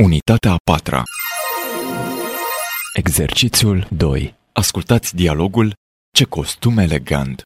Unitatea a patra. Exercițiul 2. Ascultați dialogul "Ce costum elegant".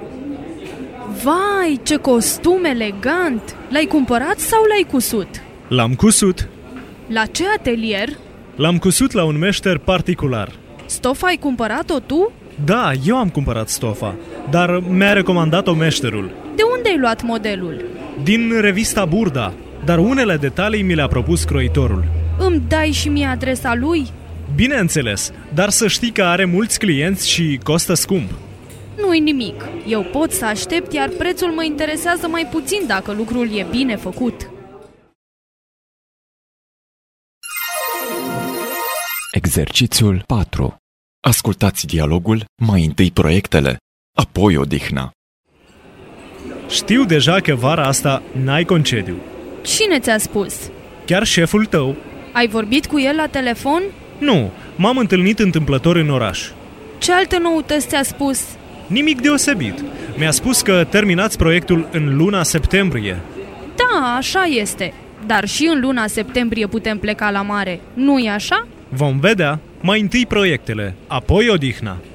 Vai, ce costum elegant! L-ai cumpărat sau l-ai cusut? L-am cusut. La ce atelier? L-am cusut la un meșter particular. Stofa ai cumpărat-o tu? Da, eu am cumpărat stofa, dar mi-a recomandat-o meșterul. De unde ai luat modelul? Din revista Burda, dar unele detalii mi le-a propus croitorul. Îmi dai și mie adresa lui? Bineînțeles, dar să știi că are mulți clienți și costă scump. Nu-i nimic. Eu pot să aștept, iar prețul mă interesează mai puțin dacă lucrul e bine făcut. Exercițiul 4. Ascultați dialogul, mai întâi proiectele, apoi odihna. Știu deja că vara asta n-ai concediu. Cine ți-a spus? Chiar șeful tău? Ai vorbit cu el la telefon? Nu, m-am întâlnit întâmplător în oraș. Ce alte noutăți ți-a spus? Nimic deosebit. Mi-a spus că terminați proiectul în luna septembrie. Da, așa este. Dar și în luna septembrie putem pleca la mare, nu-i așa? Vom vedea. Mai întâi proiectele, apoi odihna.